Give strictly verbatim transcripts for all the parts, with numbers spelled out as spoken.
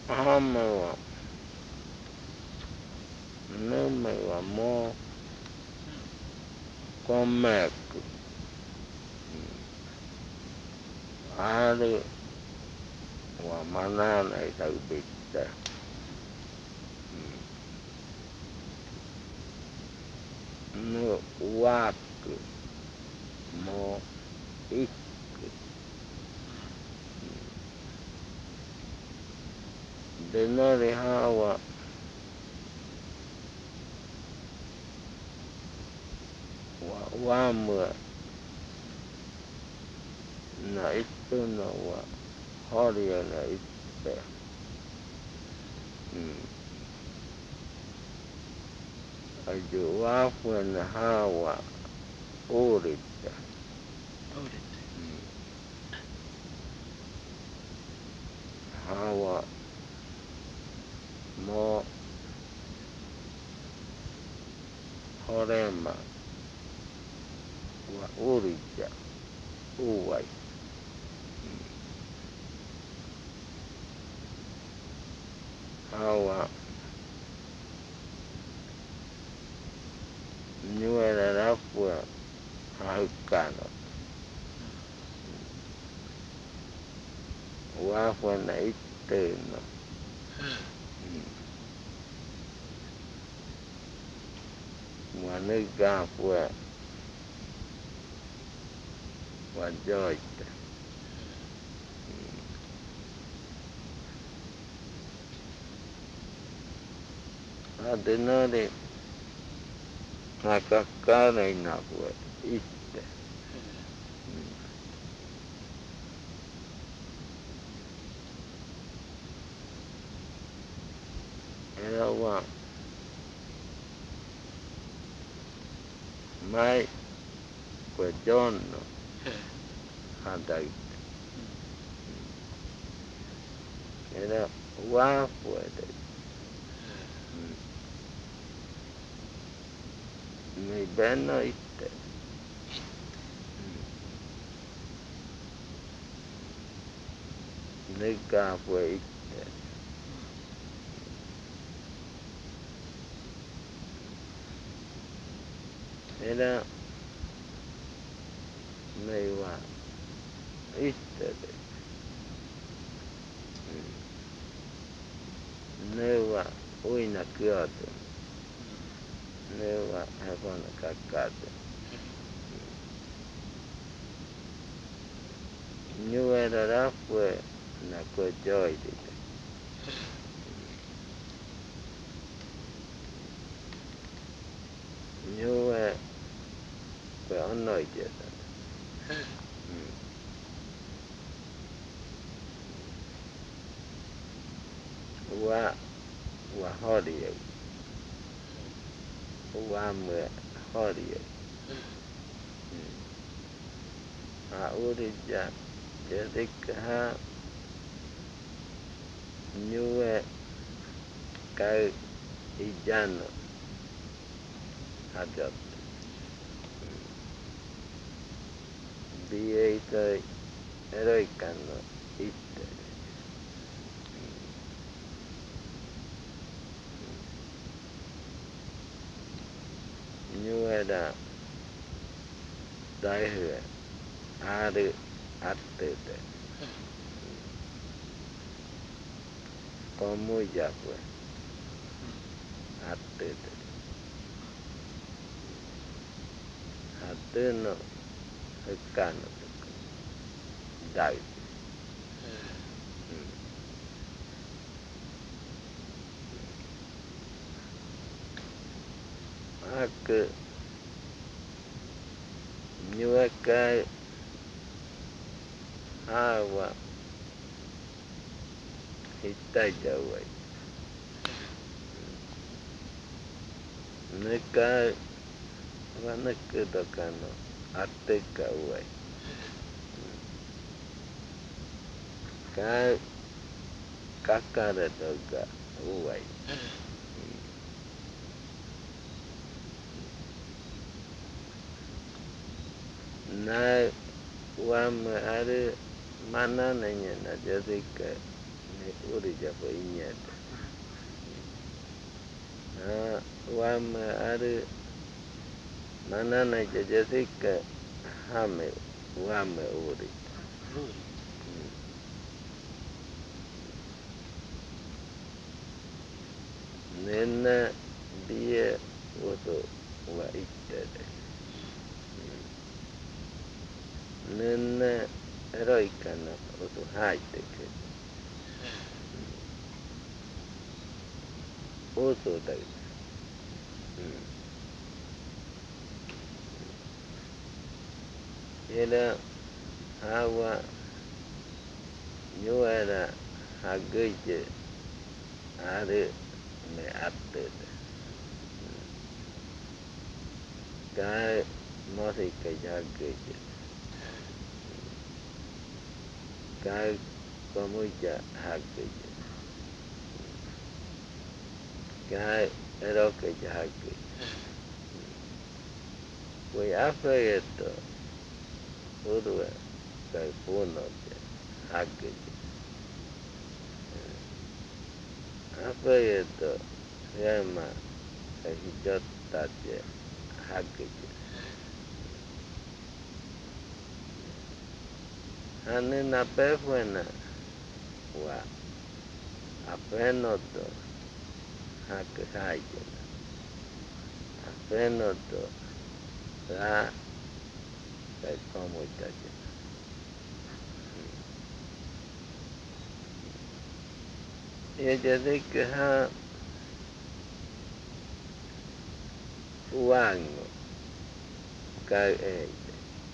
Hamawa Numewa mo Comeco Ali wa manana itaubita no waku mo iku denari hawa wa wamua na itu na wa horia na ite aju wafu na hawa urita hawa mo horema wa urija uwai hawa nyuera rafua hahukano wafu na iteno mwanuga fue wajoita adenari nakakana inafue ite era wa mai que dono hadaita era wafu de mi beno ite nika fue ite era mi wa ite de newa uina kyoto newa hapana kakate nyuera rafue na kojoidite nyue kwe onoidete wa wa horie wa mwe horie a urija jadika nyue kai ijano hadot bieta eroikano ite nyuera daihue ari atete como ya fue atete ateno hekano tuku dai ak nyueka hawa hitajawai nika wanakudokano ateka uai ka kakare doga uai na wama ari mana nanya na jadi ke urilla fue iñete. Ah, wame ari manana yayasika hame wame uri. Uri. Nena dia usu wa itere. Nena eroikana usu haiteke. Usu dai. Era hawa nyuera hagije are me atede. Kai mosika hagije. Kai komuja hagije. Kai eroke hagije. We afeto urue kai puno hagije. Afeto yama hijotaje hagije. Hanina pefuena wa apenoto hake haijena. Apenoto ra kai komuitajena. Yajadike ha uango kai eide.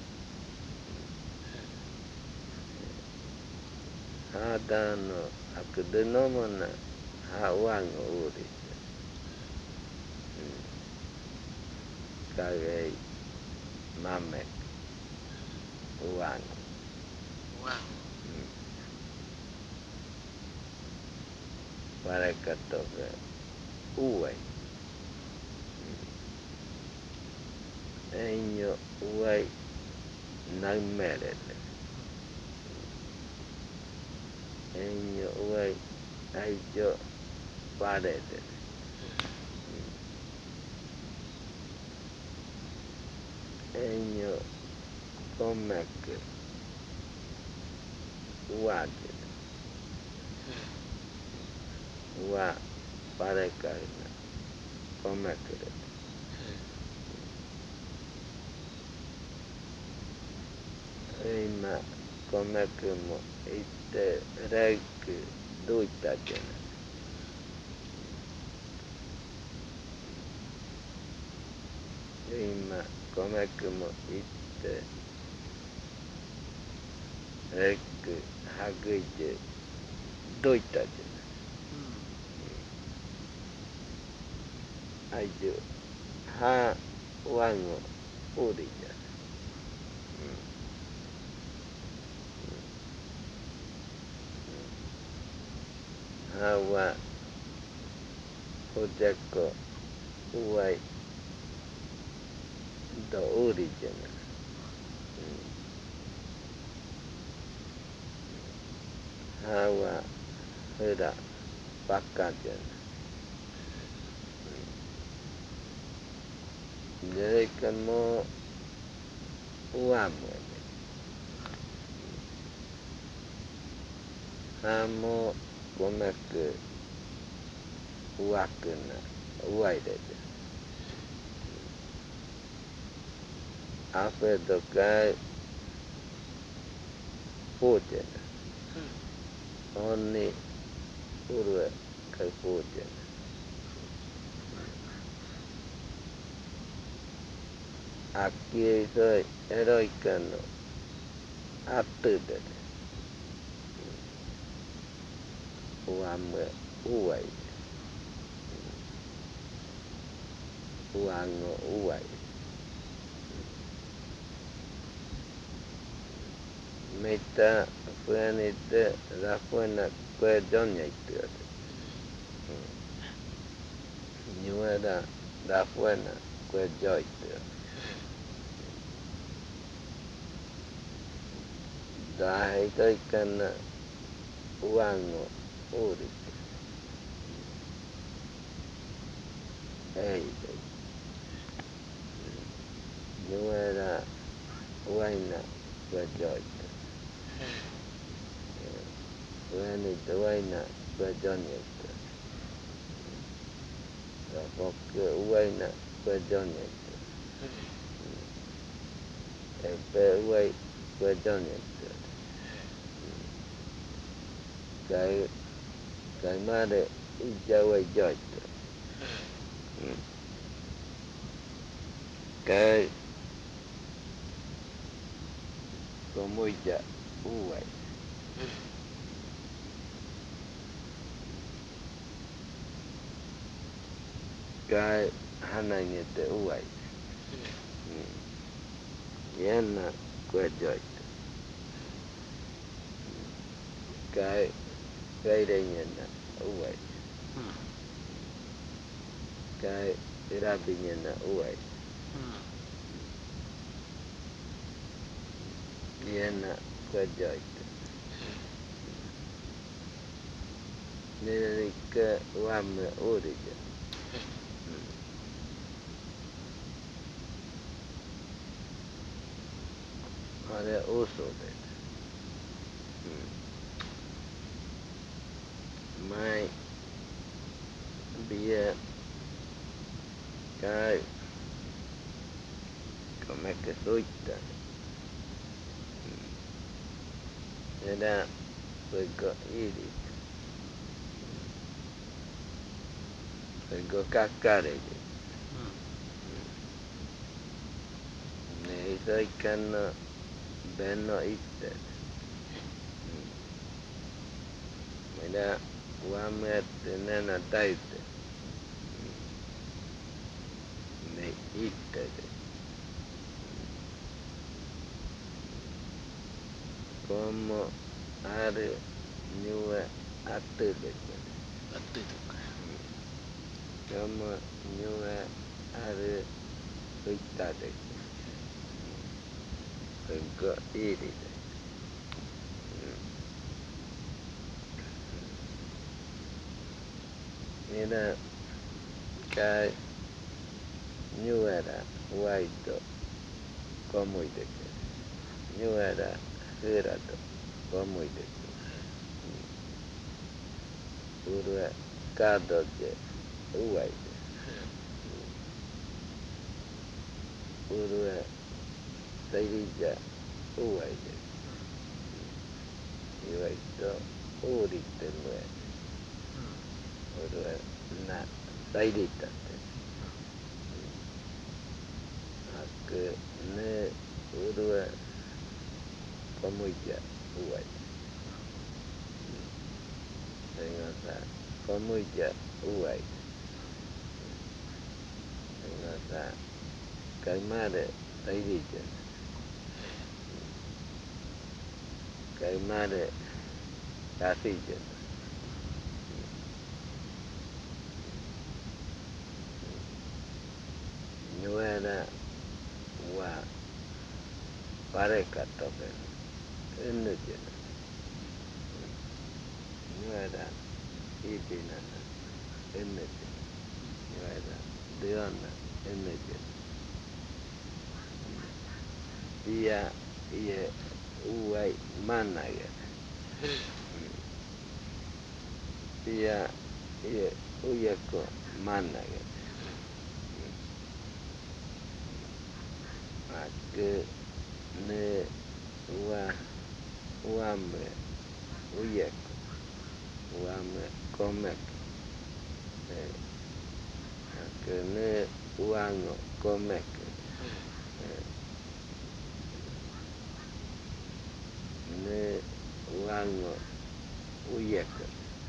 Hadano akudenomona ha uango urija. Kai ei mamek uango. Uango. Parekatoke uai. Eño uai nagmerede. Eño uai aijo parede. Eño komeke uade. Ua parekaina komekere. Eima komekemo ite reiki duitajena. Eima komekemo ite reiki hagije duitajena. Aijo ha uango urija. Hawa ujeko uai do urijena. Hawa hira pakajena. Jerikamo uamwene. Hamo komeke uakena uairede. Afedo kai pujena. Oni urue kai pujena. Aquí soy heroicano atudede. Uame uaide. Uango uaide. Mita fuenite la fuena kue doña ituade. Ñuera la fuena kue joite. Da heroicana uango uurite. Eide. Nuera Huayna Guayoita. Huanita Huayna Guayonita. Porque Huayna Guayonita. Epe Huay Guayonita. Cái cái mà để Ijawa Joita. Cái como ya Uway. Cái hananya te Uway. Yana Guayoita. Cái cái đây nhena Uway. Cái rabi nhena Uway. Yana Guayoita. Nere ke wame orija. Are oso det. Mai bia cái come che soita. Era pego irit. Pego kakare. Ne sai kan benno itte. Era wame nena daite. Ne itte. Como are niue attude. Attutuk. Como niue are uitade. Pego irit. Era cái nuera guaido como ide. Nuera hirado como ide. Urue cado de uaide. Urue sairija uaide. Uaido urite nuede. Urue na sairitate. Ak ne urue como ya uaide. Engasa como ya uaide. Engasa caimare sairija. Caimare casilla. Nuera wa pareca toben. Enujena. Nuera ibinana. Enujena. Nuera diona. Enujena. Ia ie uai managen. Ia ie uyako managen. Ak ne wa wame uyeko. Wame comek. Ak ne wango comek. Ne wango uyeko.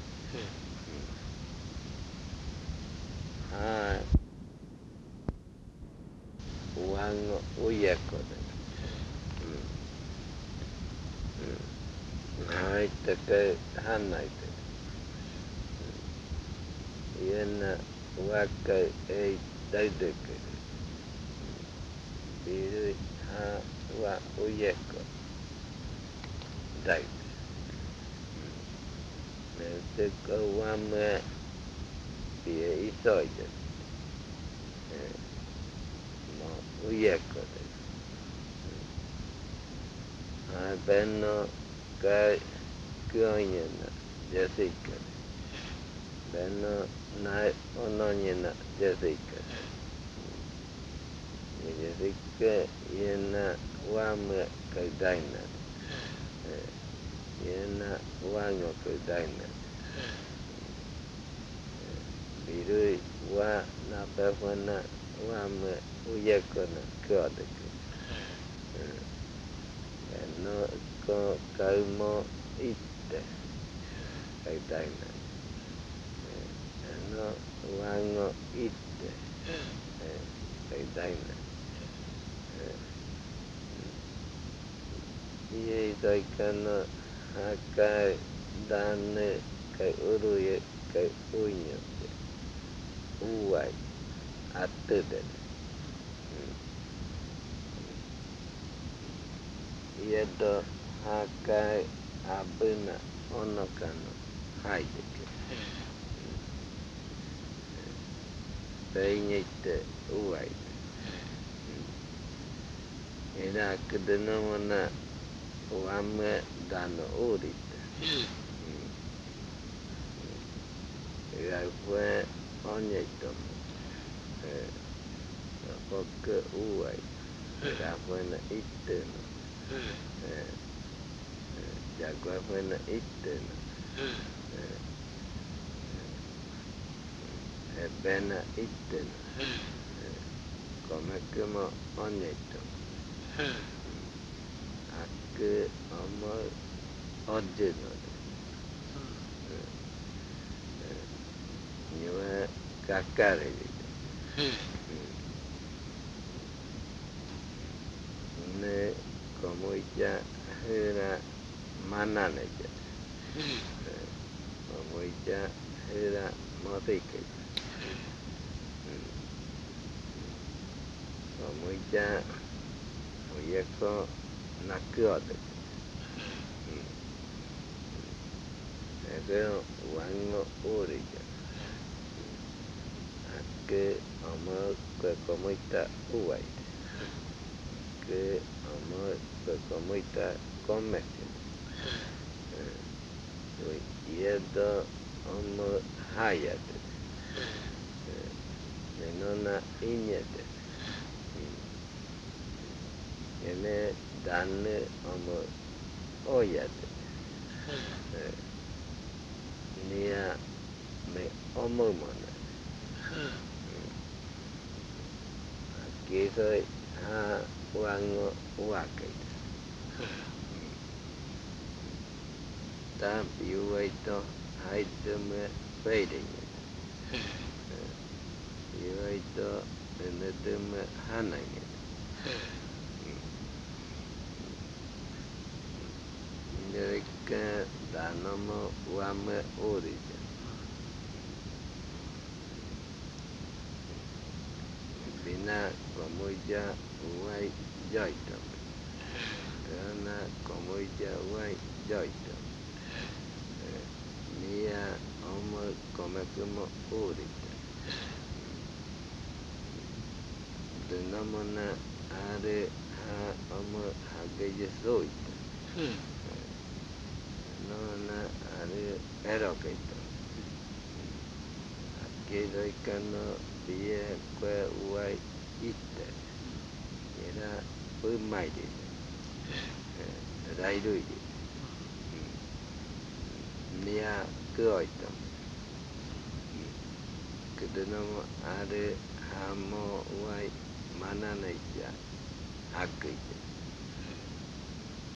Ah, wango uyeko. Haite ke hanaite. Yena wakai ei daideke. Biri ha wa uyeko. Daide. Ne Teka wame pie isoide. Ma uyekode. A beno kai kyonyena Jessica. Beno nai ononyena Jessica. Jessica yena wame kaidaina. Yena wango kaidaina. Birui wa na pefana wame uyekona kyodeke. No ko kaimo ite kaidaina. No wango ite kaidaina. Ye daikana hakai dane kai uruye kai unyote. Uwai atedene. Yedo hakai abena onokano haideke. Peinyete uwaide. Ina kedenomona wame dano urite. Yafue onyetomo. Poke uwaide. Yafue na iteno. Jaguafuena iteno. Ebena iteno. Komekemo onyetomo. Ake omo ojenode. Niwe kakarevide. Ne komuya hera mananeja. Komuya hera modikeja. Komuya uyeko nakyodeke. Ego wango urija. Ake omo kwe komuita uwaide. Que amor que comuita comeke. Yedo omo hayate. Menona inyete. Yene dane omo oyate. Nia me omo mona. Aquí soy ha wango wakete. Ta piuaito haideme peidenyete. Piuaito enedeme hanangete. Nyerika danomo wame orija. Bina komuya uwai joitome. Kana komuya uwai joitome. Mia omo komekumo urite. Denamona are ha omo hageyesoite. Nona are eroketome. Akidoikano pie kwe uwai ite. Yera pumaidide. Rairuidide. Nia kyoitome. Kedenamo are hamo uwai mananeja hakite.